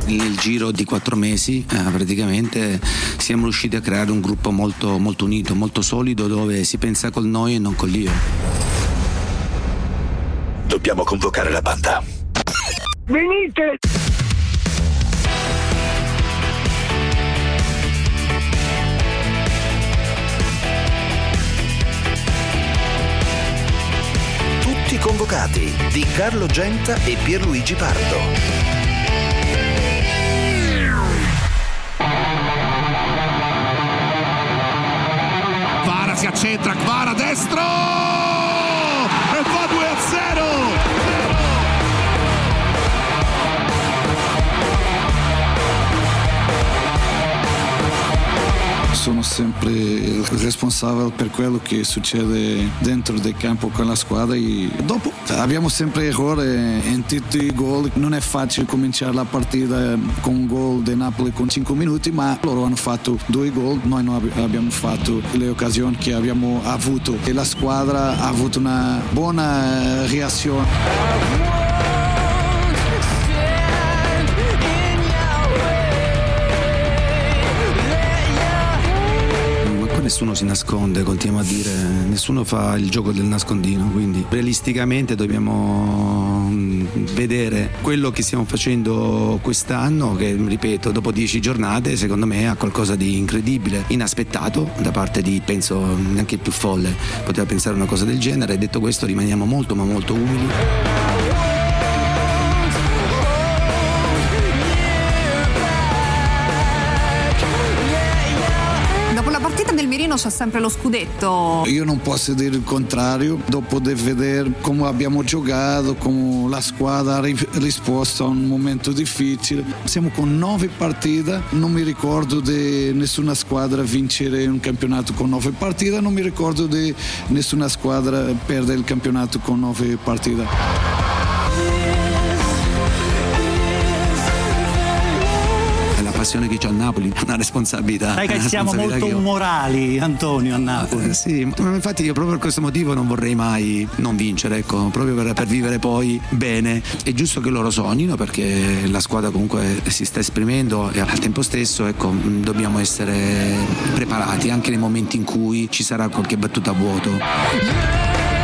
Nel giro di 4 mesi praticamente siamo riusciti a creare un gruppo molto, molto unito, molto solido, dove si pensa col noi e non con l'io. Dobbiamo convocare la banda. Venite! Tutti convocati di Carlo Genta e Pierluigi Pardo. Kvara si accentra, Kvara destro e fa 2-0. Sono sempre il responsabile per quello che succede dentro del campo con la squadra e dopo abbiamo sempre errori in tutti i gol. Non è facile cominciare la partita con un gol del Napoli con 5 minuti, ma loro hanno fatto 2 gol, noi non abbiamo fatto le occasioni che abbiamo avuto e la squadra ha avuto una buona reazione. Nessuno si nasconde, continua a dire, nessuno fa il gioco del nascondino, quindi realisticamente dobbiamo vedere quello che stiamo facendo quest'anno, che ripeto, dopo 10 giornate secondo me ha qualcosa di incredibile, inaspettato da parte di, penso, neanche il più folle poteva pensare una cosa del genere. Detto questo, rimaniamo molto ma molto umili. C'è sempre lo scudetto. Io non posso dire il contrario, dopo di vedere come abbiamo giocato, come la squadra ha risposto a un momento difficile. Siamo con 9 partite, non mi ricordo di nessuna squadra vincere un campionato con 9 partite, non mi ricordo di nessuna squadra perdere il campionato con 9 partite. Passione che c'ho a Napoli, una responsabilità. Sai che siamo molto umorali, Antonio, a Napoli. Sì, ma infatti io proprio per questo motivo non vorrei mai non vincere, ecco, proprio per vivere poi bene. È giusto che loro sognino, perché la squadra comunque si sta esprimendo e al tempo stesso, ecco, dobbiamo essere preparati anche nei momenti in cui ci sarà qualche battuta a vuoto.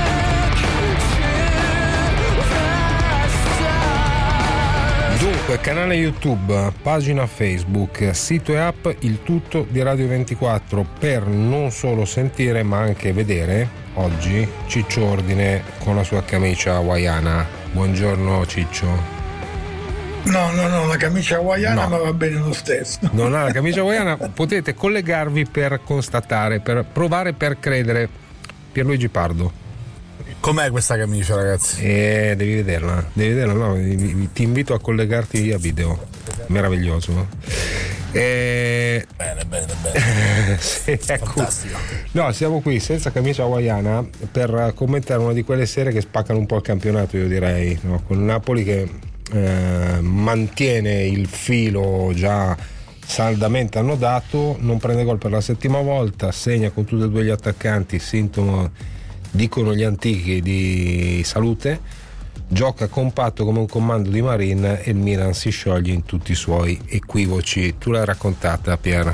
Dunque, canale YouTube, pagina Facebook, sito e app, il tutto di Radio 24 per non solo sentire ma anche vedere oggi Ciccio Ordine con la sua camicia hawaiana. Buongiorno Ciccio. No, la camicia hawaiana ma va bene lo stesso. Non ha la camicia hawaiana, potete collegarvi per constatare, per provare, per credere. Pierluigi Pardo. Com'è questa camicia, ragazzi? Devi vederla, no? Ti invito a collegarti via video. Meraviglioso. Bene. Sì, ecco. Fantastico. No, siamo qui senza camicia hawaiana per commentare una di quelle serie che spaccano un po' il campionato, io direi, no? Con Napoli che mantiene il filo già saldamente annodato, non prende gol per la 7ª volta, segna con tutti e 2 gli attaccanti, sintomo, dicono gli antichi, di salute, gioca compatto come un comando di Marin e il Milan si scioglie in tutti i suoi equivoci. Tu l'hai raccontata, Pier?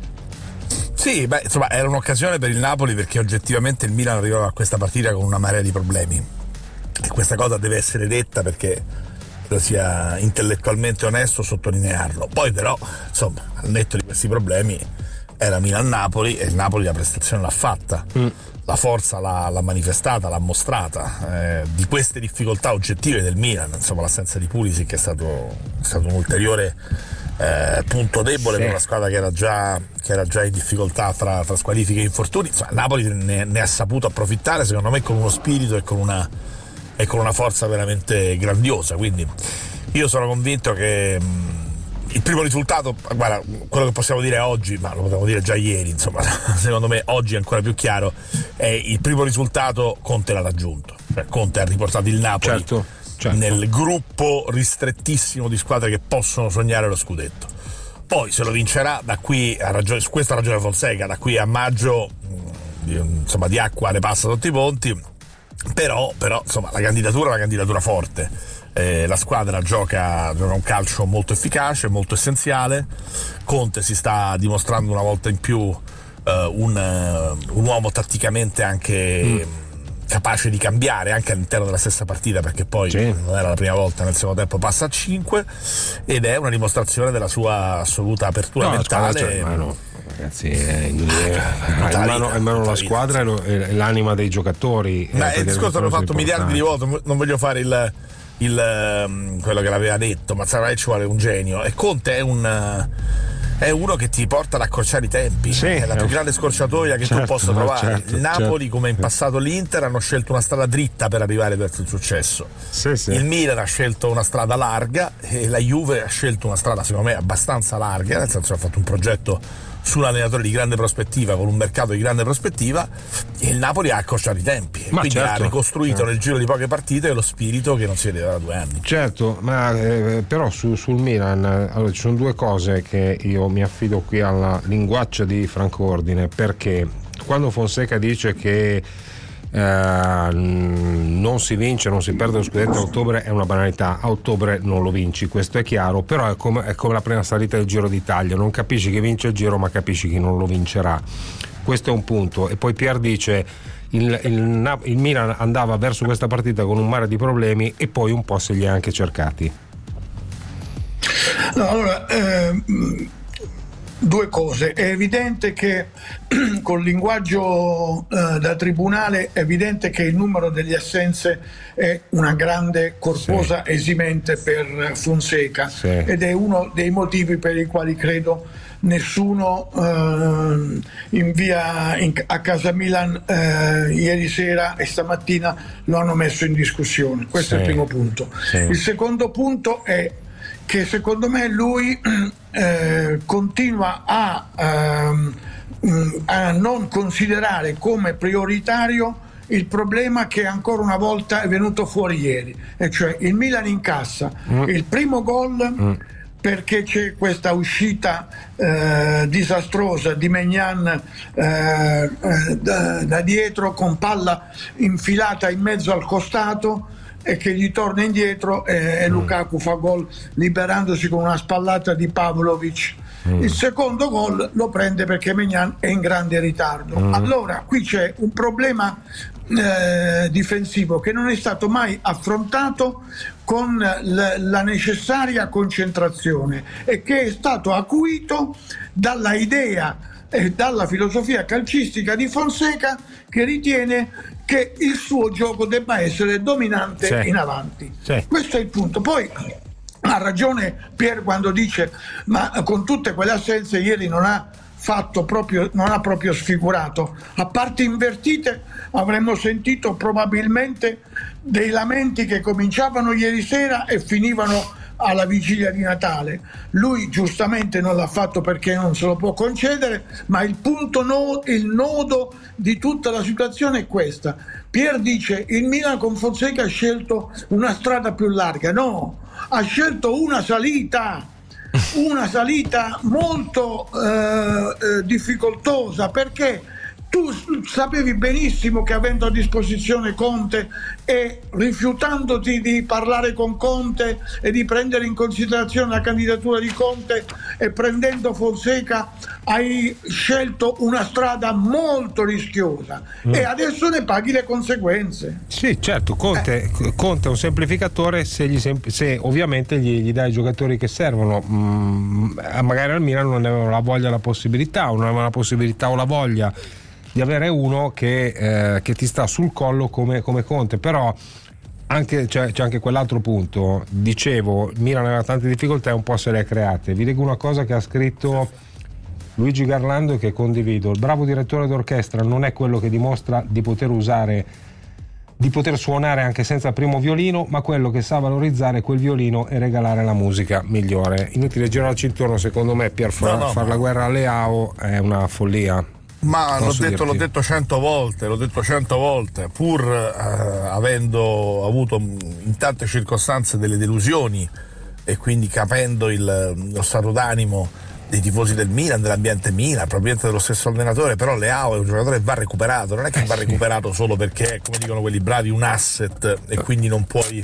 Sì, insomma, era un'occasione per il Napoli, perché oggettivamente il Milan arrivava a questa partita con una marea di problemi e questa cosa deve essere detta, perché credo sia intellettualmente onesto sottolinearlo. Poi però, insomma, al netto di questi problemi era Milan-Napoli e il Napoli la prestazione l'ha fatta. La forza l'ha manifestata, l'ha mostrata. Di queste difficoltà oggettive del Milan, insomma, l'assenza di Pulisic è stato un ulteriore punto debole per una squadra che era già in difficoltà tra squalifiche e infortuni. Insomma, Napoli ne ha saputo approfittare, secondo me, con uno spirito e con una forza veramente grandiosa. Quindi io sono convinto che il primo risultato, guarda, quello che possiamo dire oggi, ma lo potevamo dire già ieri, insomma, secondo me oggi è ancora più chiaro, è il primo risultato. Conte l'ha raggiunto, cioè Conte ha riportato il Napoli certo. Nel gruppo ristrettissimo di squadre che possono sognare lo scudetto. Poi se lo vincerà, da qui su questa ragione Fonseca, da qui a maggio, insomma, di acqua ne passa sotto i ponti. Però insomma, la candidatura è una candidatura forte. La squadra gioca un calcio molto efficace, molto essenziale. Conte si sta dimostrando una volta in più un uomo tatticamente anche capace di cambiare anche all'interno della stessa partita, perché poi non era la prima volta, nel secondo tempo passa a 5 ed è una dimostrazione della sua assoluta apertura mentale. Ragazzi, è in mano la squadra e l'anima dei giocatori. Il discorso l'ho fatto miliardi di volte, non voglio fare quello che l'aveva detto, ma ci vuole un genio, e Conte è uno che ti porta ad accorciare i tempi, è la più grande scorciatoia che tu possa trovare. Il Napoli, come in passato l'Inter, hanno scelto una strada dritta per arrivare verso il successo. Il Milan ha scelto una strada larga e la Juve ha scelto una strada secondo me abbastanza larga, nel senso che ha fatto un progetto su un allenatore di grande prospettiva con un mercato di grande prospettiva, e il Napoli ha accorciato i tempi, quindi ha ricostruito nel giro di poche partite lo spirito che non si vedeva da 2 anni. Certo, ma però sul Milan allora, ci sono 2 cose che io mi affido qui alla linguaccia di Franco Ordine, perché quando Fonseca dice che non si vince, non si perde lo scudetto a ottobre, è una banalità. A ottobre non lo vinci, questo è chiaro, però è come la prima salita del Giro d'Italia, non capisci chi vince il Giro ma capisci chi non lo vincerà. Questo è un punto. E poi Pier dice il Milan andava verso questa partita con un mare di problemi e poi un po' se li ha anche cercati. No, allora, 2 cose. È evidente che col linguaggio da tribunale è evidente che il numero delle assenze è una grande corposa esimente per Fonseca, ed è uno dei motivi per i quali credo nessuno a casa Milan ieri sera e stamattina lo hanno messo in discussione. Questo è il primo punto. Il secondo punto è che secondo me lui continua a non considerare come prioritario il problema che ancora una volta è venuto fuori ieri, e cioè il Milan incassa il primo gol perché c'è questa uscita disastrosa di Maignan da dietro con palla infilata in mezzo al costato, e che gli torna indietro e Lukaku fa gol liberandosi con una spallata di Pavlovic. Il secondo gol lo prende perché Maignan è in grande ritardo. Allora qui c'è un problema difensivo che non è stato mai affrontato con la necessaria concentrazione e che è stato acuito dalla idea e dalla filosofia calcistica di Fonseca, che ritiene che il suo gioco debba essere dominante in avanti. Questo è il punto. Poi ha ragione Pier quando dice ma con tutte quelle assenze ieri non ha proprio sfigurato. A parti invertite avremmo sentito probabilmente dei lamenti che cominciavano ieri sera e finivano alla vigilia di Natale. Lui giustamente non l'ha fatto perché non se lo può concedere, ma il nodo di tutta la situazione è questa. Pier dice il Milan con Fonseca ha scelto una strada più larga. No, ha scelto una salita molto difficoltosa, perché tu sapevi benissimo che avendo a disposizione Conte e rifiutandoti di parlare con Conte e di prendere in considerazione la candidatura di Conte e prendendo Fonseca hai scelto una strada molto rischiosa e adesso ne paghi le conseguenze. Sì, certo, Conte è un semplificatore se ovviamente gli dai i giocatori che servono. Magari al Milan non avevano la voglia, la possibilità o la voglia di avere uno che ti sta sul collo come Conte. Però c'è anche quell'altro punto. Dicevo, Milan aveva tante difficoltà e un po' se le ha create. Vi leggo una cosa che ha scritto Luigi Garlando e che condivido: il bravo direttore d'orchestra non è quello che dimostra di poter suonare anche senza primo violino, ma quello che sa valorizzare quel violino e regalare la musica migliore. Inutile girarci intorno, secondo me, per far la guerra a Leao è una follia. Ma l'ho detto 100 volte, pur avendo avuto in tante circostanze delle delusioni e quindi capendo lo stato d'animo dei tifosi del Milan, dell'ambiente Milan, probabilmente dello stesso allenatore, però Leao è un giocatore che va recuperato, non è che va recuperato solo perché, come dicono quelli bravi, un asset e quindi non puoi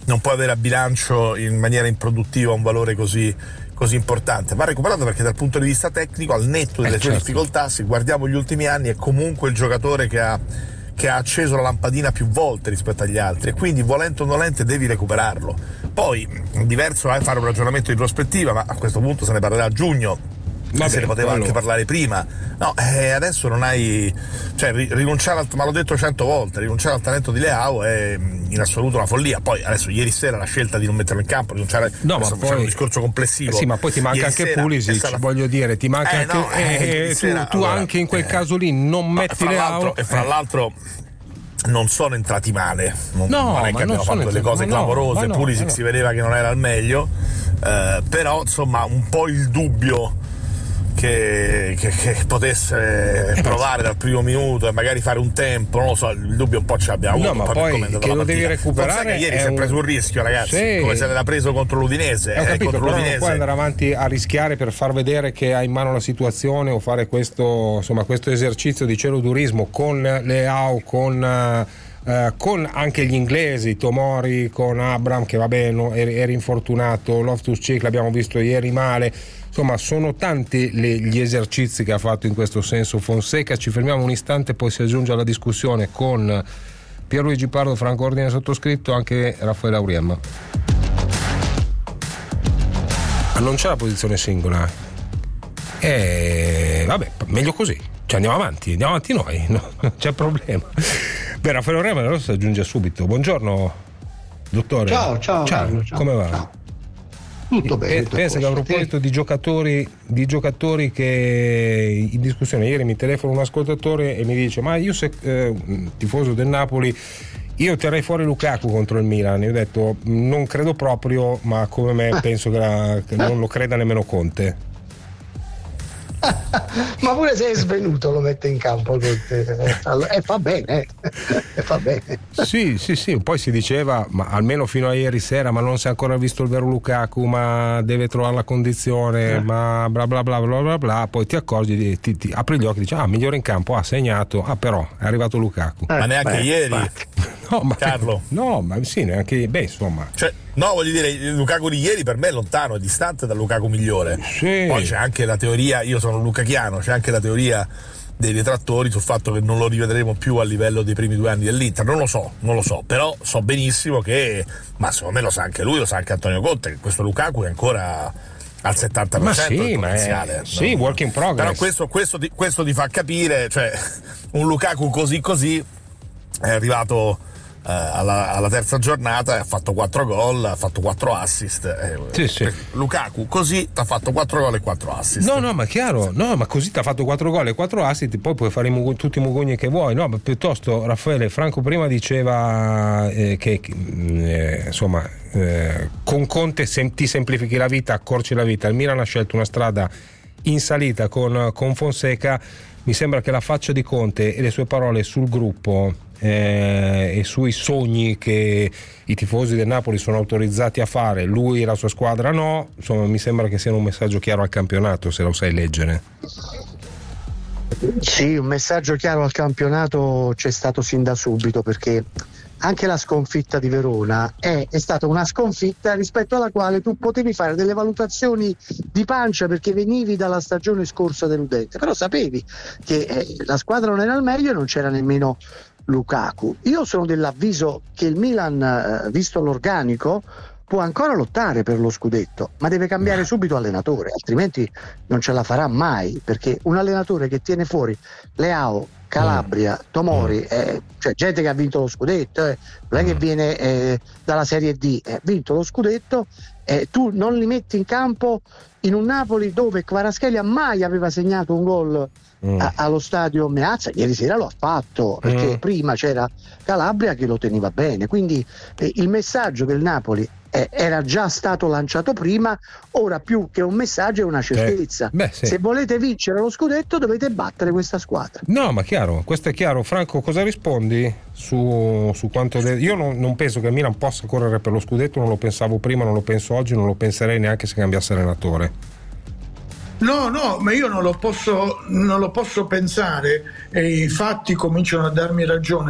non può avere a bilancio in maniera improduttiva un valore così importante. Va recuperato perché dal punto di vista tecnico, al netto delle sue difficoltà, se guardiamo gli ultimi anni, è comunque il giocatore che ha acceso la lampadina più volte rispetto agli altri, e quindi volente o nolente devi recuperarlo. Poi diverso è fare un ragionamento di prospettiva, ma a questo punto se ne parlerà a giugno. Se ne poteva anche parlare prima. No, adesso non hai, cioè rinunciare ma l'ho detto 100 volte, rinunciare al talento di Leao è in assoluto una follia. Poi adesso ieri sera la scelta di non metterlo in campo, rinunciare, no, ma poi un discorso complessivo. Sì, ma poi ti manca anche Pulisic, voglio dire, ti manca anche tu allora, anche in quel caso lì non metti Leao. E fra l'altro non sono entrati male, non è che abbiamo fatto delle cose clamorose. Pulisic si vedeva che non era al meglio, però insomma un po' il dubbio che potesse provare dal primo minuto e magari fare un tempo, non lo so, il dubbio un po' ce l'abbiamo avuto. No, ma poi che lo devi recuperare. Ieri si è preso un rischio, ragazzi, come se l'era preso contro l'Udinese. Ho capito, contro però l'Udinese. non puoi andare avanti a rischiare per far vedere che hai in mano la situazione, o fare questo esercizio di celodurismo con Leao, con anche gli inglesi, Tomori, con Abraham, che vabbè era infortunato, Loftus-Cheek l'abbiamo visto ieri male. Insomma, sono tanti gli esercizi che ha fatto in questo senso Fonseca. Ci fermiamo un istante, poi si aggiunge alla discussione con Pierluigi Pardo, Franco Ordine sottoscritto, anche Raffaele Auriemma. Non c'è la posizione singola, vabbè, meglio così, cioè andiamo avanti noi, no? Non c'è problema. Beh, Raffaele Auriemma allora si aggiunge subito. Buongiorno dottore. Ciao. Come va? Ciao. Tutto bene. Pensa che a proposito di giocatori che in discussione, ieri mi telefona un ascoltatore e mi dice: ma io tifoso del Napoli, io terrei fuori Lukaku contro il Milan. Io ho detto non credo proprio, ma come me penso che non lo creda nemmeno Conte. Ma pure se è svenuto lo mette in campo e fa bene. Sì, poi si diceva, ma almeno fino a ieri sera, ma non si è ancora visto il vero Lukaku, ma deve trovare la condizione, ma bla bla bla bla bla bla. Poi ti accorgi, ti apri gli occhi e dici: migliore in campo, ha segnato, però è arrivato Lukaku. Ma neanche ieri. Carlo. No, ma sì, neanche, insomma. Cioè, no, voglio dire, il Lukaku di ieri per me è lontano, è distante dal Lukaku migliore. Sì. Poi c'è anche la teoria, io sono lukachiano, c'è anche la teoria dei detrattori sul fatto che non lo rivedremo più a livello dei primi 2 anni dell'Inter. Non lo so, però so benissimo che, ma secondo me lo sa anche lui, lo sa anche Antonio Conte, che questo Lukaku è ancora al 70% ma sì, del potenziale. Sì, work in progress. Però questo ti fa capire, cioè un Lukaku così è arrivato alla terza giornata e ha fatto 4 gol, ha fatto 4 assist. Sì. Lukaku così ti ha fatto 4 gol e 4 assist. No, ma chiaro, ma così ti ha fatto 4 gol e 4 assist, poi puoi fare tutti i mugugni che vuoi, no? Ma piuttosto, Raffaele, Franco prima diceva che insomma con Conte ti semplifichi la vita, accorci la vita. Il Milan ha scelto una strada in salita con Fonseca. Mi sembra che la faccia di Conte e le sue parole sul gruppo e sui sogni che i tifosi del Napoli sono autorizzati a fare, lui e la sua squadra no, insomma mi sembra che sia un messaggio chiaro al campionato, se lo sai leggere. Sì, un messaggio chiaro al campionato c'è stato sin da subito, perché anche la sconfitta di Verona è stata una sconfitta rispetto alla quale tu potevi fare delle valutazioni di pancia, perché venivi dalla stagione scorsa deludente, però sapevi che la squadra non era al meglio e non c'era nemmeno Lukaku. Io sono dell'avviso che il Milan, visto l'organico, può ancora lottare per lo scudetto, ma deve cambiare subito allenatore, altrimenti non ce la farà mai, perché un allenatore che tiene fuori Leao, Calabria, Tomori, cioè gente che ha vinto lo scudetto, non è che viene dalla Serie D, ha vinto lo scudetto, tu non li metti in campo in un Napoli dove Kvaratskhelia mai aveva segnato un gol allo stadio Meazza. Ieri sera lo ha fatto, perché prima c'era Calabria che lo teneva bene, quindi il messaggio del Napoli era già stato lanciato prima, ora più che un messaggio è una certezza. Sì. Se volete vincere lo scudetto dovete battere questa squadra. No, ma chiaro, questo è chiaro. Franco, cosa rispondi su quanto io non penso che il Milan possa correre per lo scudetto, non lo pensavo prima, non lo penso oggi, non lo penserei neanche se cambiasse allenatore. No, ma io non lo posso pensare, e i fatti cominciano a darmi ragione,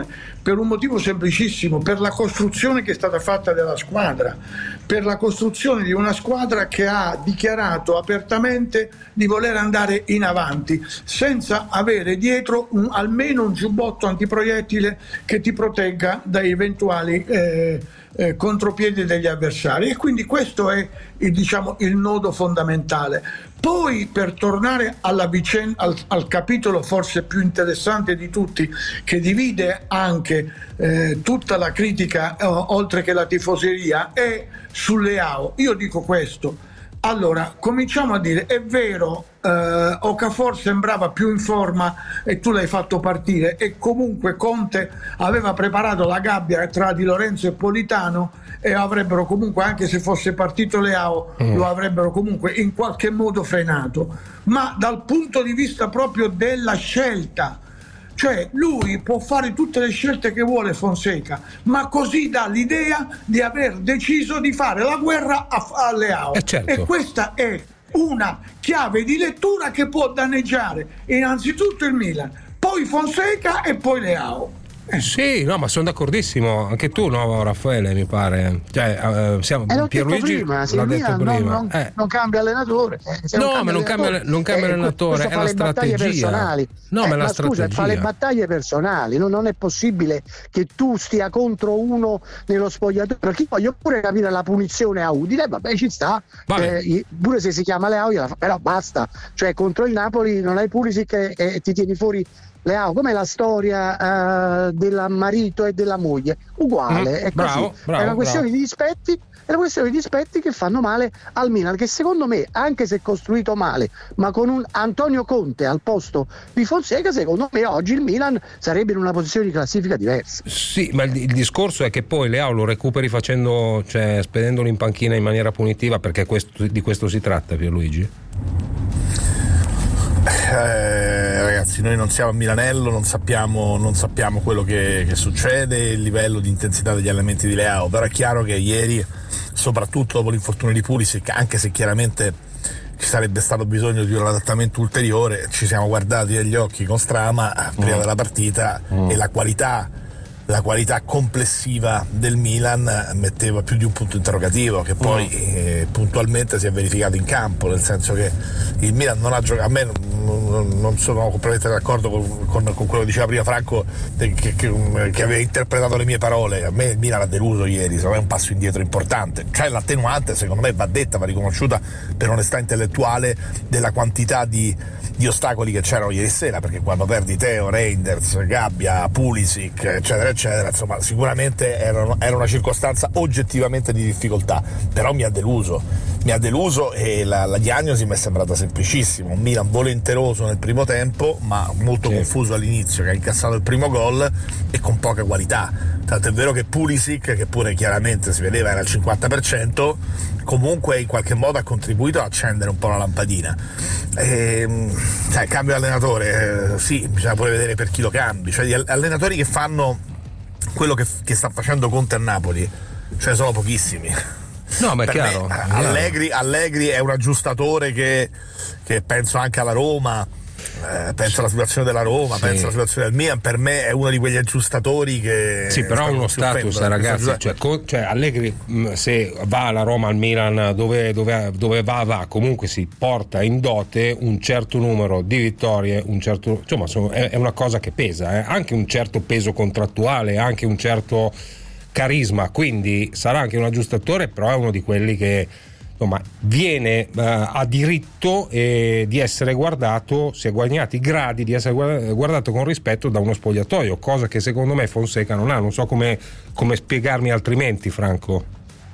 per un motivo semplicissimo, per la costruzione che è stata fatta della squadra, per la costruzione di una squadra che ha dichiarato apertamente di voler andare in avanti senza avere dietro almeno un giubbotto antiproiettile che ti protegga dai eventuali contropiedi degli avversari, e quindi questo è il nodo fondamentale. Poi, per tornare alla vicenda, al capitolo forse più interessante di tutti, che divide anche tutta la critica oltre che la tifoseria, è su Leao. Io dico questo. Allora, cominciamo a dire, è vero, Okafor sembrava più in forma e tu l'hai fatto partire, e comunque Conte aveva preparato la gabbia tra Di Lorenzo e Politano, e avrebbero comunque, anche se fosse partito Leao, lo avrebbero comunque in qualche modo frenato. Ma dal punto di vista proprio della scelta, cioè lui può fare tutte le scelte che vuole Fonseca, ma così dà l'idea di aver deciso di fare la guerra a Leao, certo. E questa è una chiave di lettura che può danneggiare innanzitutto il Milan, poi Fonseca e poi Leao. Sì, no, ma sono d'accordissimo, anche tu, no, Raffaele, mi pare. Cioè, Pierluigi l'ha detto prima. Non cambia allenatore. No, ma non cambia allenatore, è la strategia. No, ma è la strategia. Fa le battaglie personali, non è possibile che tu stia contro uno nello spogliatoio, perché voglio pure capire la punizione a Udine, vabbè, ci sta. Pure se si chiama Leao, però basta. Cioè, contro il Napoli non hai Pulisic e ti tieni fuori Leao. Com'è la storia del marito e della moglie? Uguale, è così. È una questione di dispetti, che fanno male al Milan, che secondo me, anche se costruito male, ma con un Antonio Conte al posto di Fonseca, secondo me oggi il Milan sarebbe in una posizione di classifica diversa. Sì, ma il discorso è che poi Leao lo recuperi spedendolo in panchina in maniera punitiva, perché di questo si tratta, Pierluigi? Ragazzi, noi non siamo a Milanello, non sappiamo quello che succede, il livello di intensità degli allenamenti di Leao, però è chiaro che ieri, soprattutto dopo l'infortunio di Pulisic, anche se chiaramente ci sarebbe stato bisogno di un adattamento ulteriore, ci siamo guardati negli occhi con Strama prima della partita, e la qualità complessiva del Milan metteva più di un punto interrogativo, che poi puntualmente si è verificato in campo, nel senso che il Milan non ha giocato. A me non sono completamente d'accordo con quello che diceva prima Franco, che aveva interpretato le mie parole. A me il Milan ha deluso ieri, secondo me è un passo indietro importante. Cioè, l'attenuante, secondo me, va detta, va riconosciuta per onestà intellettuale, della quantità di ostacoli che c'erano ieri sera, perché quando perdi Theo, Reinders, Gabbia, Pulisic, eccetera eccetera, insomma, sicuramente era una circostanza oggettivamente di difficoltà, però mi ha deluso, e la diagnosi mi è sembrata semplicissima: un Milan volenteroso nel primo tempo, ma molto confuso all'inizio, che ha incassato il primo gol, e con poca qualità. Tanto è vero che Pulisic, che pure chiaramente si vedeva era al 50%, comunque in qualche modo ha contribuito ad accendere un po' la lampadina. Cambio allenatore, sì, bisogna pure vedere per chi lo cambi. Cioè, gli allenatori che fanno quello che sta facendo Conte a Napoli, cioè, sono pochissimi. No, ma è chiaro. Allegri è un aggiustatore che penso anche alla Roma, penso alla situazione della Roma, penso alla situazione del Milan. Per me è uno di quegli aggiustatori che sì, però ha uno status, ragazzi, cioè Allegri, se va alla Roma, al Milan, dove va, comunque si porta in dote un certo numero di vittorie, insomma, è una cosa che pesa, anche un certo peso contrattuale, anche un certo carisma, quindi sarà anche un aggiustatore, però è uno di quelli che, insomma, viene a diritto di essere guardato, si è guadagnato i gradi di essere guardato con rispetto da uno spogliatoio, cosa che secondo me Fonseca non ha. Non so come spiegarmi altrimenti, Franco.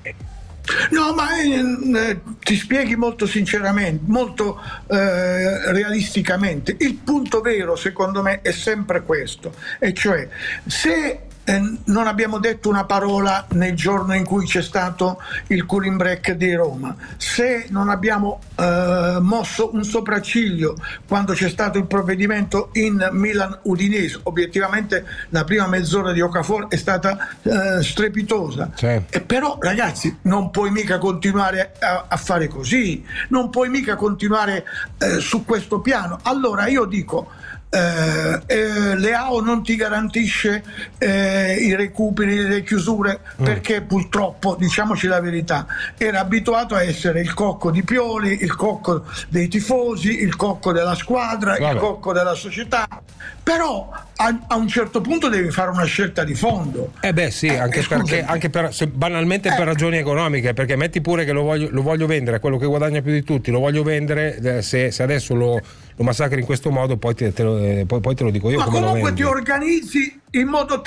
No, ma ti spieghi molto sinceramente, molto realisticamente. Il punto vero, secondo me, è sempre questo, e cioè, se non abbiamo detto una parola nel giorno in cui c'è stato il cooling break di Roma, se non abbiamo mosso un sopracciglio quando c'è stato il provvedimento in Milan-Udinese, obiettivamente la prima mezz'ora di Okafor è stata strepitosa, e però, ragazzi, non puoi mica continuare a fare così, non puoi mica continuare su questo piano. Allora io dico, Leao non ti garantisce i recuperi, le chiusure, perché purtroppo, diciamoci la verità, era abituato a essere il cocco di Pioli, il cocco dei tifosi, il cocco della squadra, il cocco della società. Però a un certo punto devi fare una scelta di fondo. Sì, anche banalmente per ragioni economiche, perché metti pure che lo voglio vendere, quello che guadagna più di tutti lo voglio vendere, se adesso lo massacri in questo modo, poi te lo dico io. Ma come comunque lo ti organizzi in modo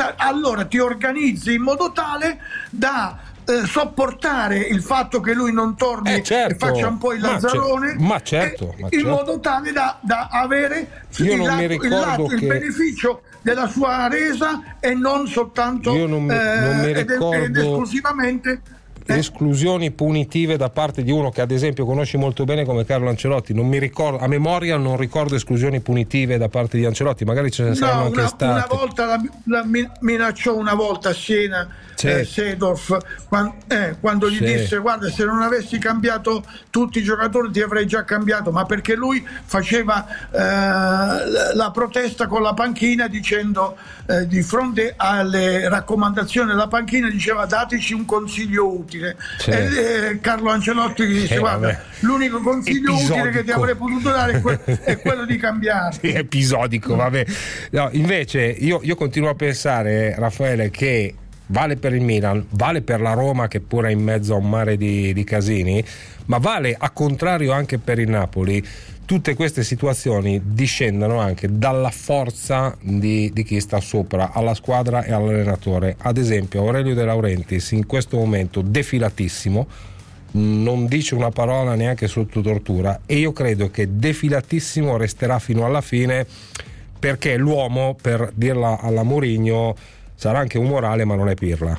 tale da sopportare il fatto che lui non torni e faccia un po' il lazzarone, in modo tale da avere il beneficio della sua resa e non soltanto ed esclusivamente esclusioni punitive da parte di uno che ad esempio conosci molto bene come Carlo Ancelotti. Non mi ricordo, a memoria non ricordo esclusioni punitive da parte di Ancelotti, magari ce ne saranno anche state. Una volta minacciò una volta a Siena Seedorf quando gli disse: guarda, se non avessi cambiato tutti i giocatori ti avrei già cambiato, ma perché lui faceva la protesta con la panchina dicendo, di fronte alle raccomandazioni della panchina, diceva: dateci un consiglio utile. E Carlo Ancelotti gli disse: guarda, l'unico consiglio utile che ti avrei potuto dare è quello di cambiare. Episodico, vabbè. No, invece io continuo a pensare, Raffaele, che vale per il Milan, vale per la Roma, che pure è in mezzo a un mare di casini, ma vale a contrario anche per il Napoli. Tutte queste situazioni discendono anche dalla forza di chi sta sopra alla squadra e all'allenatore. Ad esempio Aurelio De Laurentiis in questo momento defilatissimo, non dice una parola neanche sotto tortura, e io credo che defilatissimo resterà fino alla fine, perché l'uomo, per dirla alla Mourinho, sarà anche un morale ma non è pirla.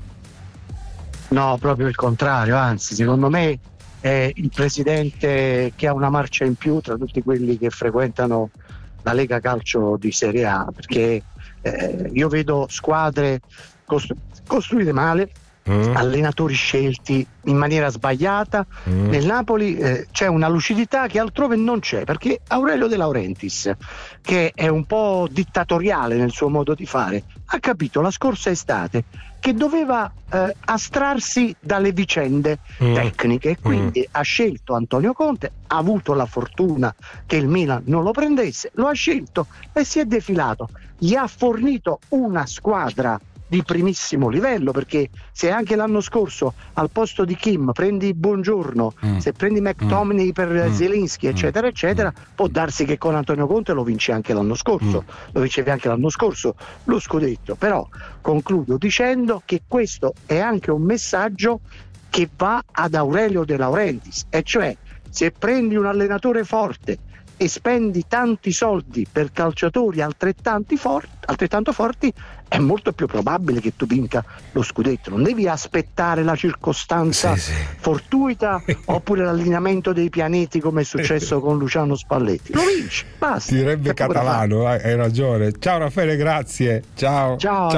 No, proprio il contrario, anzi secondo me è il presidente che ha una marcia in più tra tutti quelli che frequentano la Lega Calcio di Serie A, perché io vedo squadre costruite male, allenatori scelti in maniera sbagliata. Nel Napoli c'è una lucidità che altrove non c'è, perché Aurelio De Laurentiis, che è un po' dittatoriale nel suo modo di fare, ha capito la scorsa estate che doveva astrarsi dalle vicende tecniche, e quindi ha scelto Antonio Conte, ha avuto la fortuna che il Milan non lo prendesse, lo ha scelto e si è defilato, gli ha fornito una squadra di primissimo livello, perché se anche l'anno scorso al posto di Kim prendi Buongiorno, se prendi McTominay per Zielinski eccetera eccetera, può darsi che con Antonio Conte lo vinci anche l'anno scorso, lo vincevi anche l'anno scorso lo scudetto. Però concludo dicendo che questo è anche un messaggio che va ad Aurelio De Laurentiis, e cioè, se prendi un allenatore forte e spendi tanti soldi per calciatori altrettanto forti, è molto più probabile che tu vinca lo scudetto. Non devi aspettare la circostanza fortuita oppure l'allineamento dei pianeti, come è successo con Luciano Spalletti. Lo vinci, basta. Direbbe Catalano, hai ragione. Ciao Raffaele, grazie. Ciao.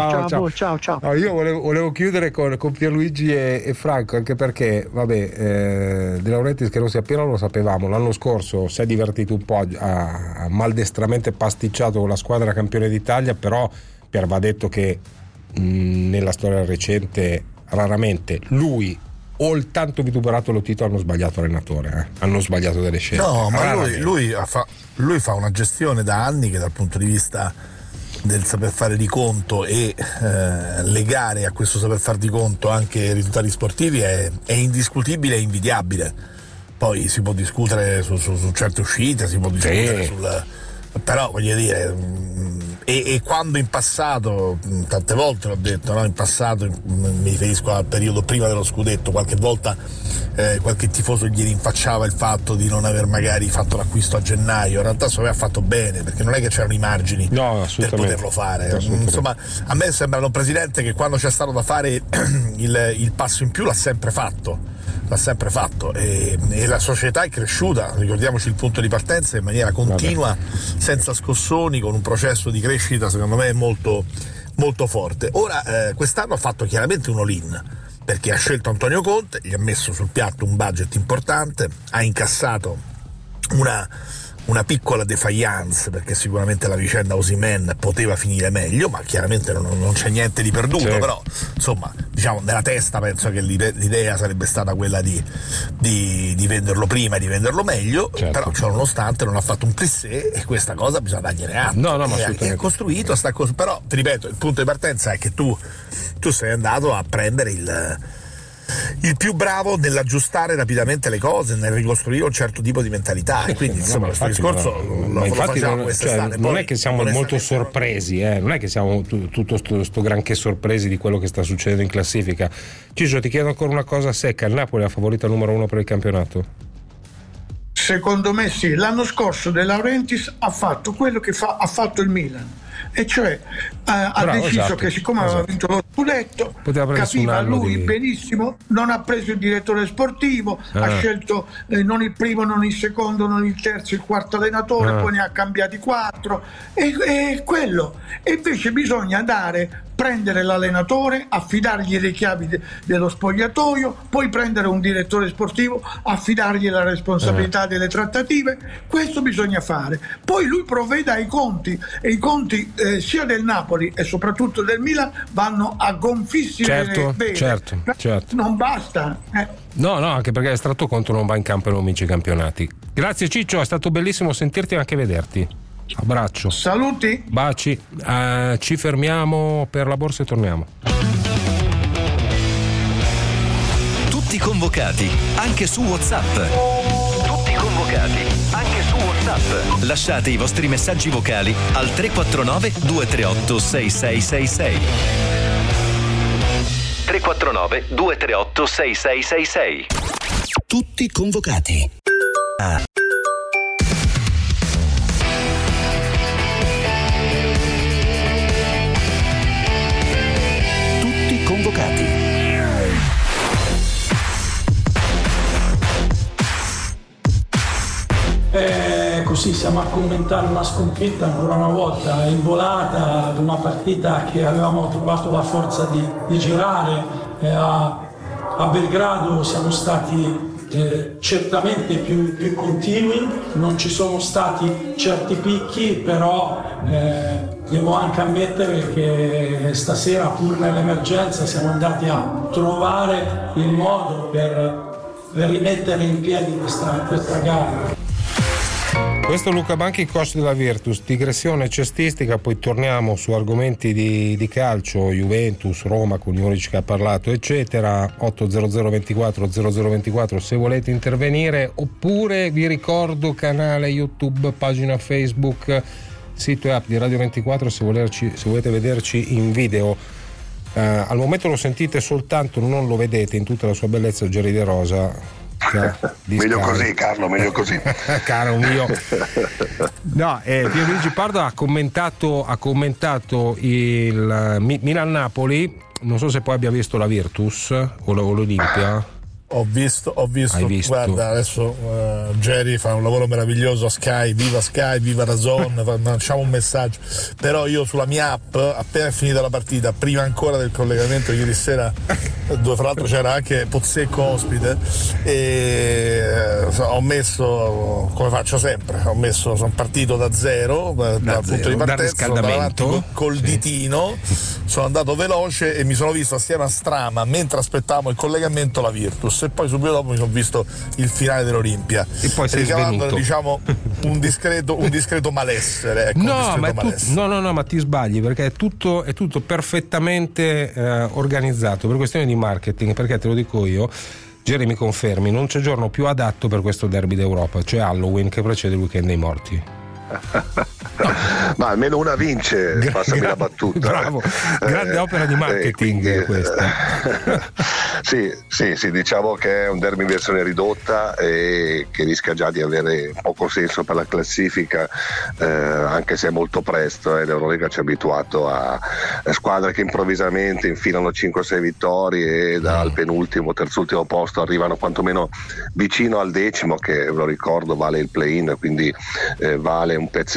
No, io volevo chiudere con Pierluigi e Franco, anche perché De Laurentiis, che non sia pieno, lo sapevamo. L'anno scorso si è divertito un po', ha maldestramente pasticciato con la squadra campione d'Italia, però va detto che nella storia recente raramente lui o il tanto vituperato Lotito hanno sbagliato allenatore, hanno sbagliato delle scelte. No, ma lui fa una gestione da anni che dal punto di vista del saper fare di conto e legare a questo saper fare di conto anche i risultati sportivi è indiscutibile e invidiabile. Poi si può discutere su certe uscite, si può discutere però voglio dire, e quando in passato, tante volte l'ho detto, no? In passato, mi riferisco al periodo prima dello scudetto, qualche volta qualche tifoso gli rinfacciava il fatto di non aver magari fatto l'acquisto a gennaio. In realtà secondo me ha fatto bene, perché non è che c'erano i margini per poterlo fare. Insomma, a me sembra un presidente che quando c'è stato da fare il passo in più l'ha sempre fatto e la società è cresciuta, ricordiamoci il punto di partenza, in maniera continua, senza scossoni, con un processo di crescita secondo me molto, molto forte. Ora quest'anno ha fatto chiaramente un all-in, perché ha scelto Antonio Conte, gli ha messo sul piatto un budget importante, ha incassato una piccola defiance, perché sicuramente la vicenda Osimhen poteva finire meglio, ma chiaramente non c'è niente di perduto, sì. Però insomma, diciamo, nella testa penso che l'idea sarebbe stata quella di venderlo prima e di venderlo meglio, certo. Però ciò nonostante non ha fatto un plissé, e questa cosa bisogna dargliene atto. No, ma è costruito, però ti ripeto, il punto di partenza è che tu sei andato a prendere il più bravo nell'aggiustare rapidamente le cose, nel ricostruire un certo tipo di mentalità, e quindi insomma questo discorso lo facciamo quest'estate. Non è che siamo molto sorpresi, non è che siamo tutto sto granché sorpresi di quello che sta succedendo in classifica. Ciccio, ti chiedo ancora una cosa secca: il Napoli è la favorita numero 1 per il campionato? Secondo me sì. L'anno scorso De Laurentiis ha fatto quello che ha fatto il Milan, e cioè ha deciso, esatto, che siccome aveva vinto lo scudetto, capiva lui benissimo, non ha preso il direttore sportivo, ha scelto non il primo, non il secondo, non il terzo, il quarto allenatore, poi ne ha cambiati 4, e quello. E invece bisogna prendere l'allenatore, affidargli le chiavi dello spogliatoio, poi prendere un direttore sportivo, affidargli la responsabilità delle trattative. Questo bisogna fare. Poi lui provveda ai conti, e i conti sia del Napoli e soprattutto del Milan vanno a gonfissime vele. Certo. Non basta. No, anche perché l'estratto conto non va in campo e non vince i campionati. Grazie Ciccio, è stato bellissimo sentirti e anche vederti. Abbraccio. Saluti. Baci. Ci fermiamo per la borsa e torniamo. Tutti convocati, anche su WhatsApp. Lasciate i vostri messaggi vocali al 349 238 6666. 349 238 6666. Tutti convocati. Tutti convocati. Così stiamo a commentare una sconfitta ancora una volta in volata ad una partita che avevamo trovato la forza di girare. A Belgrado siamo stati certamente più continui, non ci sono stati certi picchi, però devo anche ammettere che stasera, pur nell'emergenza, siamo andati a trovare il modo per rimettere in piedi questa gara. Questo è Luca Banchi, coach della Virtus. Digressione cestistica, poi torniamo su argomenti di calcio, Juventus, Roma con Juric che ha parlato, eccetera. 800 24 0024 se volete intervenire, oppure vi ricordo canale YouTube, pagina Facebook, sito e app di Radio 24 se volete vederci in video. Al momento lo sentite soltanto, non lo vedete in tutta la sua bellezza, Jerry De Rosa. Meglio così, Carlo, meglio così. Caro mio. No, Pierluigi Pardo ha commentato il Milan-Napoli. Non so se poi abbia visto la Virtus o l'Olimpia. Ho visto. Guarda, adesso Jerry fa un lavoro meraviglioso a Sky, viva DAZN, lanciamo un messaggio. Però io sulla mia app, appena è finita la partita, prima ancora del collegamento ieri sera, dove fra l'altro c'era anche Pozzecco ospite, e ho messo, come faccio sempre, sono partito da zero, dal punto di partenza, sono davanti col ditino, sono andato veloce e mi sono visto assieme a Strama, mentre aspettavamo il collegamento, la Virtus, e poi subito dopo mi sono visto il finale dell'Olimpia, e poi ricavando, diciamo, un discreto malessere, ecco, no, ma ti sbagli, perché è tutto perfettamente organizzato per questione di marketing, perché te lo dico io, Jerry, mi confermi, non c'è giorno più adatto per questo derby d'Europa, cioè Halloween, che precede il weekend dei morti. Ma almeno una vince, passami la battuta. Bravo, grande opera di marketing questa. Sì, diciamo che è un derby in versione ridotta e che rischia già di avere poco senso per la classifica, anche se è molto presto. L'Eurolega ci ha abituato a squadre che improvvisamente infilano 5-6 vittorie e dal penultimo, terzultimo posto arrivano quantomeno vicino al decimo, che ve lo ricordo vale il play-in, quindi vale un pezzettino di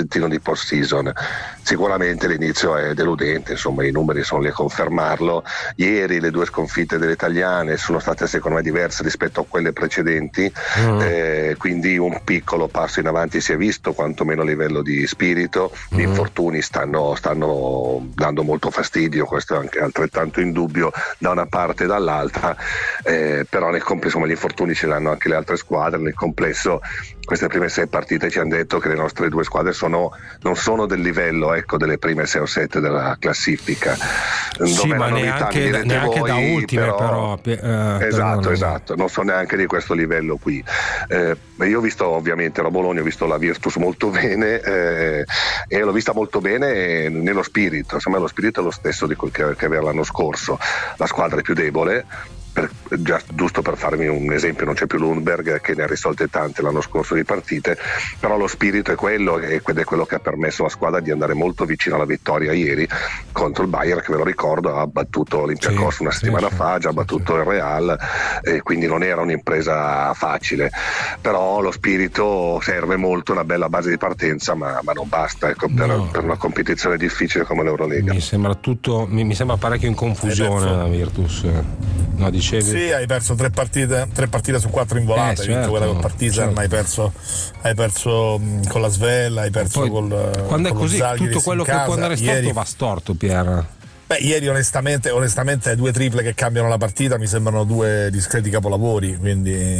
post season. Sicuramente l'inizio è deludente, insomma i numeri sono lì a confermarlo. Ieri le 2 sconfitte delle italiane sono state secondo me diverse rispetto a quelle precedenti, quindi un piccolo passo in avanti si è visto, quantomeno a livello di spirito. Gli infortuni stanno dando molto fastidio, questo è anche altrettanto indubbio da una parte e dall'altra, però nel complesso gli infortuni ce l'hanno anche le altre squadre. Nel complesso queste prime 6 partite ci hanno detto che le nostre 2 squadre non sono del livello, ecco, delle prime 6 o 7 della classifica. Sì, ma neanche da ultime però esatto, non sono neanche di questo livello qui. Io ho visto ovviamente la Bologna, ho visto la Virtus molto bene, e l'ho vista molto bene nello spirito. Insomma, lo spirito è lo stesso di quel che aveva l'anno scorso. La squadra è più debole, giusto per farmi un esempio, non c'è più Lundberg che ne ha risolte tante l'anno scorso di partite, però lo spirito è quello, ed è quello che ha permesso alla squadra di andare molto vicino alla vittoria ieri contro il Bayern, che ve lo ricordo ha battuto l'Olympiacos una settimana fa, ha già battuto il Real, e quindi non era un'impresa facile, però lo spirito serve molto, una bella base di partenza, ma non basta, ecco, per una competizione difficile come l'Eurolega. Mi sembra parecchio in confusione la Virtus. No, dicevi? Sì, hai perso 3 partite su 4 in volata, hai vinto quella con Partizan, ma hai perso con la Svella, hai perso quando è così tutto quello che può andare storto va storto, Pier. Beh, ieri onestamente 2 triple che cambiano la partita mi sembrano 2 discreti capolavori, quindi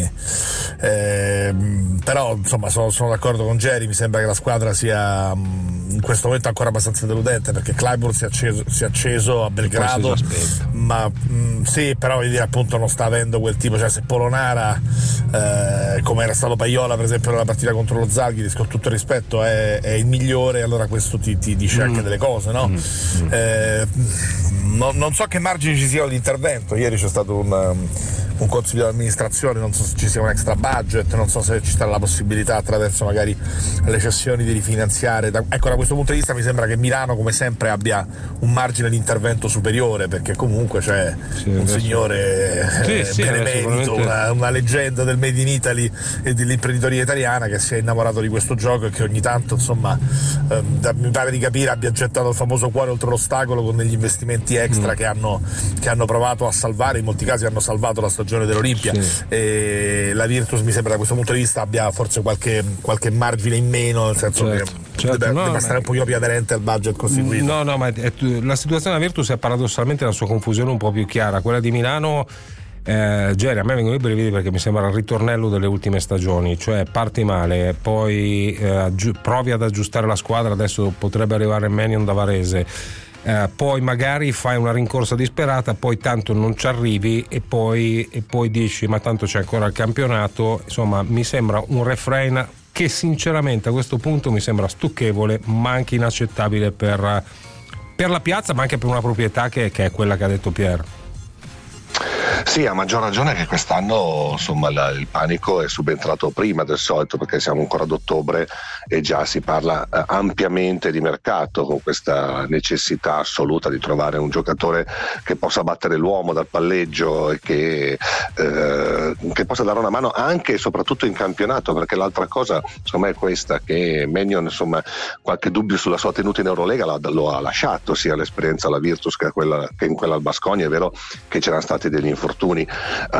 però insomma sono d'accordo con Jerry, mi sembra che la squadra sia in questo momento ancora abbastanza deludente, perché Clyburn si è acceso a Belgrado, ma sì, però voglio dire, appunto non sta avendo quel tipo, cioè se Polonara come era stato Paiola per esempio nella partita contro lo Zalgiris, con tutto il rispetto è il migliore, allora questo ti dice anche delle cose, no? Non so che margini ci siano di intervento. Ieri c'è stato un consiglio di amministrazione, non so se ci sia un extra budget, non so se ci sta la possibilità attraverso magari le cessioni di rifinanziare. Ecco, da questo punto di vista mi sembra che Milano come sempre abbia un margine di intervento superiore, perché comunque c'è un signore benemerito, una leggenda del Made in Italy e dell'imprenditoria italiana che si è innamorato di questo gioco e che ogni tanto insomma mi pare di capire abbia gettato il famoso cuore oltre l'ostacolo con degli investimenti extra che hanno provato a salvare, in molti casi hanno salvato la stagione dell'Olimpia, e la Virtus mi sembra da questo punto di vista abbia forse qualche margine in meno, nel senso che deve stare un pochino più aderente al budget costituito. No, ma la situazione della Virtus è paradossalmente la sua confusione un po' più chiara. Quella di Milano, Jerry, a me vengono i brividi perché mi sembra il ritornello delle ultime stagioni, cioè parti male, poi provi ad aggiustare la squadra, adesso potrebbe arrivare Mannion da Varese, poi magari fai una rincorsa disperata, poi tanto non ci arrivi e poi dici ma tanto c'è ancora il campionato. Insomma, mi sembra un refrain che sinceramente a questo punto mi sembra stucchevole, ma anche inaccettabile per la piazza, ma anche per una proprietà che è quella che ha detto Pier. Sì, a maggior ragione che quest'anno insomma il panico è subentrato prima del solito, perché siamo ancora ad ottobre e già si parla ampiamente di mercato, con questa necessità assoluta di trovare un giocatore che possa battere l'uomo dal palleggio e che possa dare una mano anche e soprattutto in campionato, perché l'altra cosa insomma è questa, che Mannion insomma qualche dubbio sulla sua tenuta in Eurolega lo ha lasciato, sia l'esperienza alla Virtus che in quella al Baskonia. È vero che c'erano stati degli infortuni,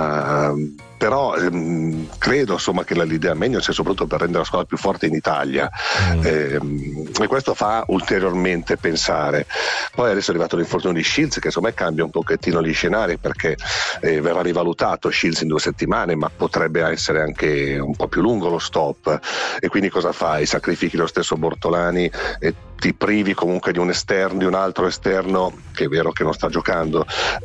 però credo insomma che l'idea Mannion sia soprattutto per rendere la squadra più forte in Italia, e questo fa ulteriormente pensare. Poi adesso è arrivato l'infortunio di Shields, che insomma cambia un pochettino gli scenari, perché verrà rivalutato Shields in 2 settimane, ma potrebbe essere anche un po' più lungo lo stop, e quindi cosa fai? Sacrifichi lo stesso Bortolani e ti privi comunque di un altro esterno, che è vero che non sta giocando,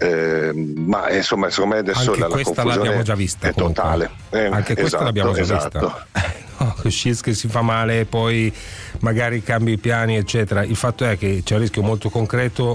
ma insomma secondo me adesso la confusione l'abbiamo già vista, è totale. Anche questa l'abbiamo già vista. Shields che si fa male, poi magari cambi i piani eccetera. Il fatto è che c'è un rischio molto concreto,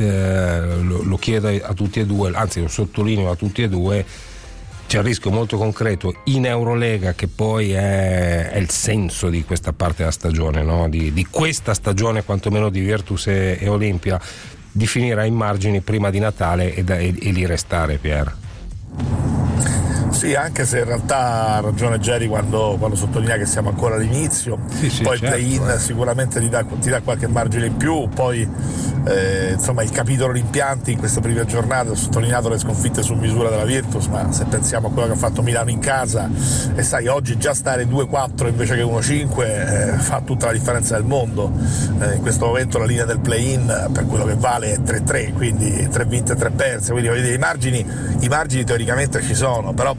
lo chiedo a tutti e due, anzi lo sottolineo a tutti e due, c'è un rischio molto concreto in Eurolega, che poi è il senso di questa parte della stagione, no? di questa stagione quantomeno di Virtus e Olimpia, di finire ai margini prima di Natale e lì restare, Pier. Sì, anche se in realtà ha ragione Jerry quando sottolinea che siamo ancora all'inizio, poi certo, il play-in sicuramente ti dà qualche margine in più, poi insomma il capitolo rimpianti in queste prime giornate, ho sottolineato le sconfitte su misura della Virtus, ma se pensiamo a quello che ha fatto Milano in casa, e sai, oggi già stare 2-4 invece che 1-5 fa tutta la differenza del mondo. In questo momento la linea del play-in per quello che vale è 3-3, quindi 3 vinte e 3 perse, quindi i margini teoricamente ci sono, però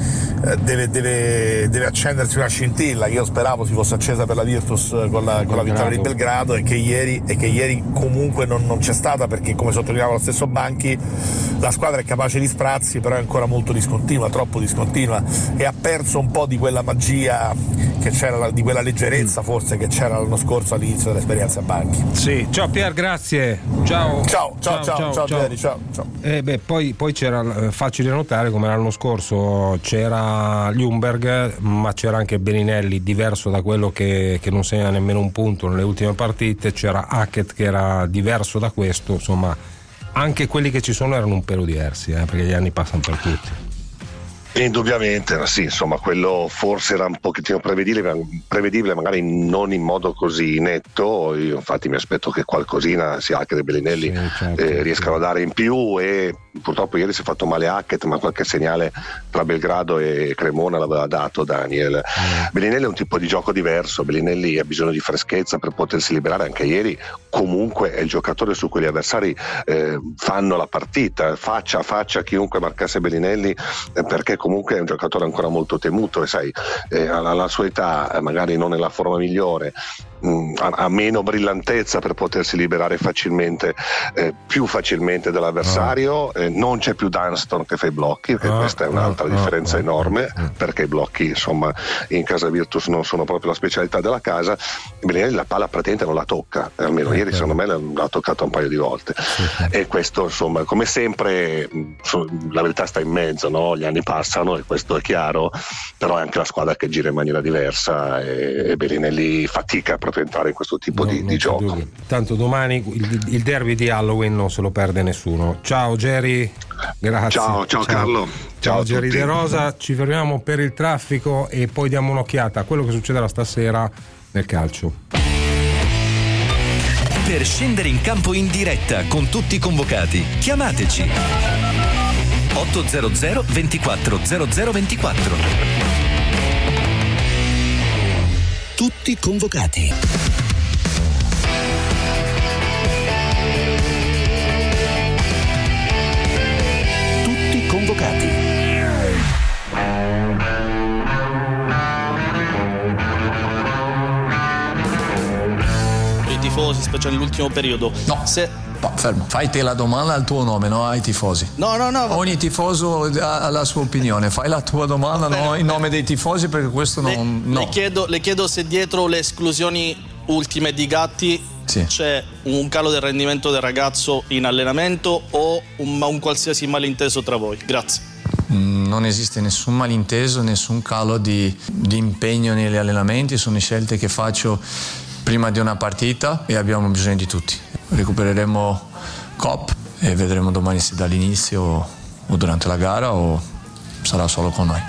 deve accendersi una scintilla che io speravo si fosse accesa per la Virtus con la vittoria di Belgrado, e che ieri comunque non c'è stata, perché come sottolineava lo stesso Banchi, la squadra è capace di sprazzi, però è ancora molto discontinua, troppo discontinua, e ha perso un po' di quella magia che c'era, di quella leggerezza forse che c'era l'anno scorso all'inizio dell'esperienza Banchi. Sì, ciao Pier, grazie. Ciao Jerry, ciao. Poi c'era, facile notare come l'anno scorso c'era Ljungberg, ma c'era anche Beninelli, diverso da quello che non segna nemmeno un punto nelle ultime partite, c'era Hackett che era diverso da questo, insomma anche quelli che ci sono erano un pelo diversi, perché gli anni passano per tutti. Indubbiamente, sì, insomma, quello forse era un pochettino prevedibile, magari non in modo così netto. Io infatti mi aspetto che qualcosina sia Hackett e Belinelli riescano a dare in più, e purtroppo ieri si è fatto male Hackett, ma qualche segnale tra Belgrado e Cremona l'aveva dato Daniel. Belinelli è un tipo di gioco diverso, Belinelli ha bisogno di freschezza per potersi liberare, anche ieri comunque è il giocatore su cui gli avversari fanno la partita, faccia a faccia chiunque marcasse Belinelli, perché comunque è un giocatore ancora molto temuto, e sai, alla sua età magari non nella forma migliore, ha meno brillantezza per potersi liberare facilmente, più facilmente dall'avversario. Non c'è più Dunston che fa i blocchi, perché questa è un'altra differenza enorme, perché i blocchi insomma in casa Virtus non sono proprio la specialità della casa. Belinelli la palla praticamente non la tocca, almeno ieri secondo me l'ha toccata un paio di volte, e questo insomma, come sempre, la verità sta in mezzo, no? Gli anni passano e questo è chiaro, però è anche la squadra che gira in maniera diversa, e Belinelli fatica proprio a entrare in questo tipo di gioco. Tanto domani il derby di Halloween non se lo perde nessuno. Ciao Jerry, grazie. Ciao Carlo. Ciao Jerry De Rosa, ci fermiamo per il traffico e poi diamo un'occhiata a quello che succederà stasera nel calcio. Per scendere in campo in diretta con tutti i convocati, chiamateci 800 24 0024. Tutti convocati. Tutti convocati. I tifosi, specie nell'ultimo periodo. No, fermo. Fai te la domanda al tuo nome, no ai tifosi. No. Ogni tifoso ha la sua opinione. Fai la tua domanda, no in nome dei tifosi, perché questo non. Le chiedo se dietro le esclusioni ultime di Gatti c'è un calo del rendimento del ragazzo in allenamento o un qualsiasi malinteso tra voi. Grazie. Non esiste nessun malinteso, nessun calo di impegno negli allenamenti. Sono scelte che faccio prima di una partita e abbiamo bisogno di tutti. Recupereremo Cop e vedremo domani se dall'inizio o durante la gara o sarà solo con noi.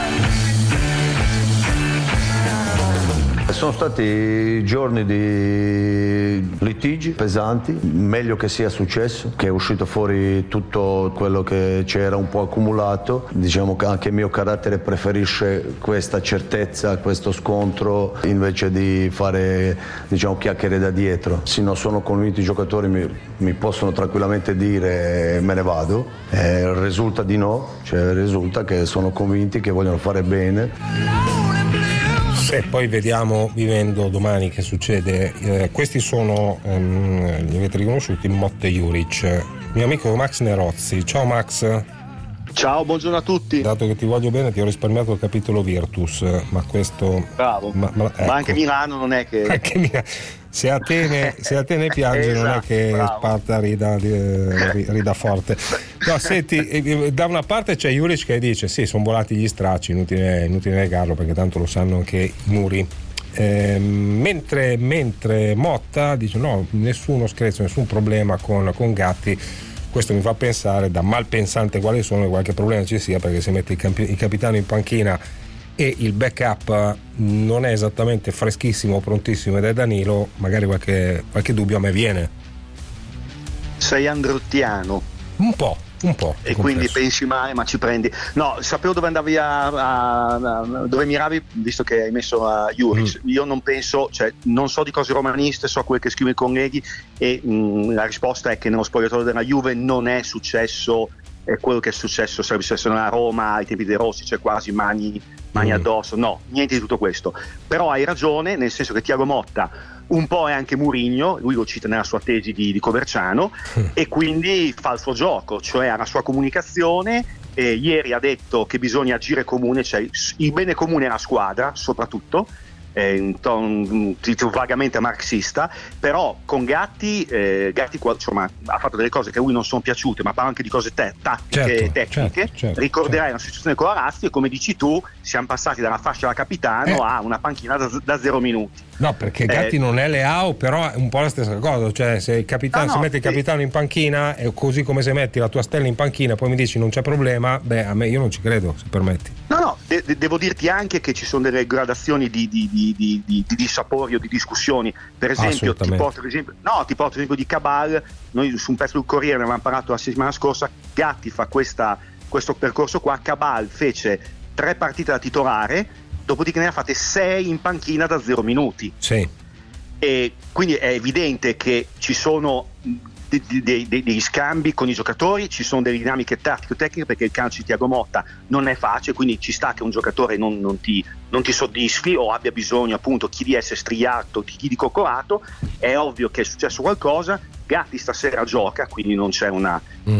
Sono stati giorni di litigi pesanti, meglio che sia successo, che è uscito fuori tutto quello che c'era un po' accumulato. Diciamo che anche il mio carattere preferisce questa certezza, questo scontro, invece di fare chiacchiere da dietro. Se non sono convinti i giocatori mi possono tranquillamente dire me ne vado, risulta di no, risulta che sono convinti, che vogliono fare bene. E poi vediamo, vivendo domani, che succede. Questi sono, li avete riconosciuti, Motte Juric, mio amico Max Nerozzi. Ciao Max. Ciao, buongiorno a tutti. Dato che ti voglio bene, ti ho risparmiato il capitolo Virtus, ma questo. Bravo. Ma anche Milano non è che. Anche Milano. Se Atene piange, esatto, non è che Sparta rida forte. No, senti, da una parte c'è Juric che dice sì, sono volati gli stracci, inutile negarlo, perché tanto lo sanno anche i muri. Mentre Motta dice no, nessuno scherzo, nessun problema con Gatti. questo mi fa pensare, da malpensante quale sono, che qualche problema ci sia, perché se mette il capitano in panchina e il backup non è esattamente freschissimo o prontissimo ed è Danilo, magari qualche dubbio a me viene. Sei androttiano. Un po'. E quindi pensi male, ma ci prendi. No, sapevo dove andavi dove miravi, visto che hai messo a Juric. Io non penso, cioè non so di cose romaniste, so quel che scrivono i colleghi, e la risposta è che nello spogliatoio della Juve non è successo quello che è successo, sarebbe successo nella Roma ai tempi dei Rossi, cioè quasi mani addosso. No, niente di tutto questo. Però hai ragione, nel senso che Thiago Motta un po' è anche Mourinho, lui lo cita nella sua tesi di Coverciano, e quindi fa il suo gioco, cioè ha la sua comunicazione. Ieri ha detto che bisogna agire comune, cioè il bene comune è la squadra soprattutto, un titolo vagamente marxista, però con Gatti insomma, ha fatto delle cose che a lui non sono piaciute, ma parla anche di cose tattiche, tecniche. Certo. Ricorderai la situazione con la Lazio, e come dici tu siamo passati dalla fascia da capitano a una panchina da 0 minuti. No, perché Gatti non è Leao, però è un po' la stessa cosa, cioè se il capitano si mette il capitano in panchina, è così come se metti la tua stella in panchina e poi mi dici non c'è problema, a me io non ci credo, se permetti. No, devo dirti anche che ci sono delle gradazioni di sapori o di discussioni. Per esempio ti porto l'esempio di Cabal. Noi su un pezzo del Corriere ne avevamo parlato la settimana scorsa. Gatti fa questo percorso qua, Cabal fece 3 partite da titolare, dopodiché ne ha fatte 6 in panchina da 0 minuti. Sì. E quindi è evidente che ci sono degli scambi con i giocatori, ci sono delle dinamiche tattico-tecniche, perché il calcio di Thiago Motta non è facile, quindi ci sta che un giocatore non ti soddisfi o abbia bisogno appunto chi di essere striato, chi di coccorato. È ovvio che è successo qualcosa. Gatti stasera gioca, quindi non c'è una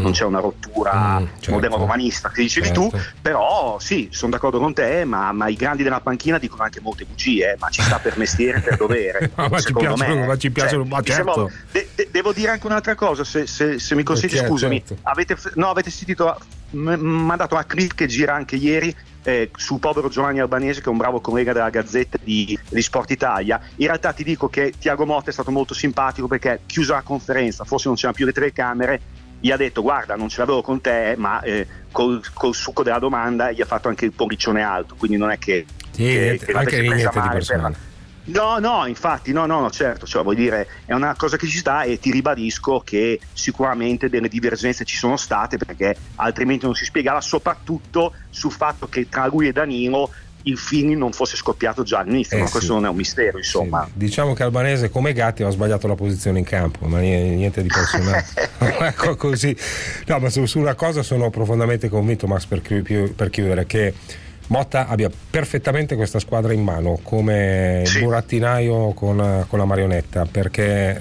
rottura moderno romanista che dicevi tu, però sì, sono d'accordo con te, ma i grandi della panchina dicono anche molte bugie, ma ci sta per mestiere, per dovere. ma ci piace, certo. Devo dire anche un'altra cosa, se mi consenti, scusami, certo. Avete sentito, mi ha dato una clip che gira anche ieri sul povero Giovanni Albanese, che è un bravo collega della Gazzetta di Sport Italia. In realtà ti dico che Thiago Motta è stato molto simpatico, perché chiusa la conferenza, forse non c'erano più le telecamere, gli ha detto guarda non ce l'avevo con te, ma col succo della domanda gli ha fatto anche il pollicione alto, quindi non è che anche niente di personale. No, infatti, no, certo, cioè, vuol dire, è una cosa che ci sta, e ti ribadisco che sicuramente delle divergenze ci sono state, perché altrimenti non si spiegava, soprattutto sul fatto che tra lui e Danilo il film non fosse scoppiato già all'inizio, ma questo non è un mistero, insomma. Sì. Diciamo che Albanese, come Gatti, ha sbagliato la posizione in campo, ma niente di personale. Ecco, così. No, ma su una cosa sono profondamente convinto, Max, per chiudere, che Motta abbia perfettamente questa squadra in mano, come il burattinaio con la marionetta, perché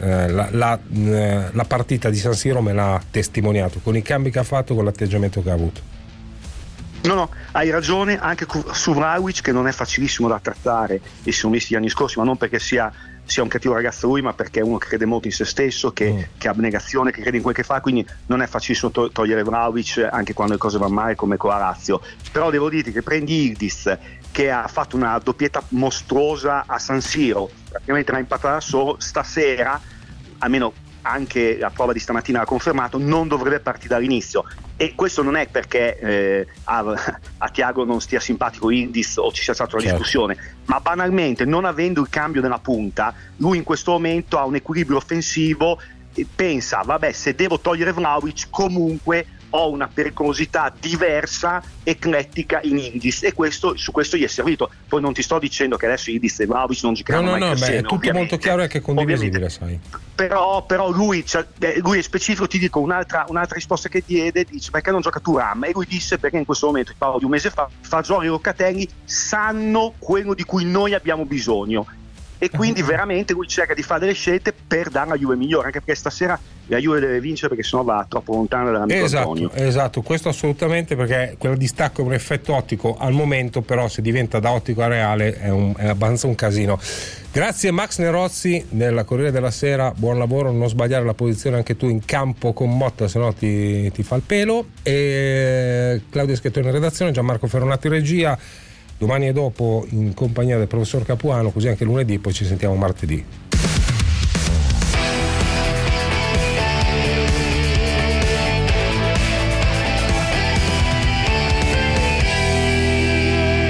la partita di San Siro me l'ha testimoniato, con i cambi che ha fatto, con l'atteggiamento che ha avuto. No, hai ragione, anche su Vlahovic, che non è facilissimo da trattare, e si sono visti gli anni scorsi, ma non perché sia un cattivo ragazzo lui, ma perché è uno che crede molto in se stesso, che ha abnegazione, che crede in quel che fa, quindi non è facilissimo togliere Vlahovic anche quando le cose vanno male, come con la Lazio. Però devo dirti che prendi Yildiz, che ha fatto una doppietta mostruosa a San Siro, praticamente l'ha impattata solo, stasera, almeno anche la prova di stamattina l'ha confermato, non dovrebbe partire dall'inizio. E questo non è perché a Thiago non stia simpatico Yildiz o ci sia stata una discussione, ma banalmente, non avendo il cambio nella punta, lui in questo momento ha un equilibrio offensivo e pensa, vabbè, se devo togliere Vlahovic comunque ho una pericolosità diversa, eclettica in Yildiz, e su questo gli è servito. Poi non ti sto dicendo che adesso Yildiz e Vlahovic non giocheranno mai insieme, è tutto molto chiaro e anche condivisibile, sai. Però lui è specifico, ti dico un'altra risposta che diede, dice perché non gioca Thuram, e lui disse perché in questo momento, parlo di un mese fa, Fagioli e Locatelli sanno quello di cui noi abbiamo bisogno, e quindi veramente lui cerca di fare delle scelte per dare la Juve migliore, anche perché stasera la Juve deve vincere, perché sennò va troppo lontano dall'amico Antonio. Esatto, questo assolutamente, perché quello distacco è un effetto ottico al momento, però se diventa da ottico a reale è abbastanza un casino. Grazie Max Nerozzi del Corriere della Sera, buon lavoro, non sbagliare la posizione anche tu in campo con Motta, se no ti fa il pelo. E Claudio Schettone in redazione, Gianmarco Ferronati in regia. Domani e dopo in compagnia del professor Capuano, così anche lunedì, poi ci sentiamo martedì.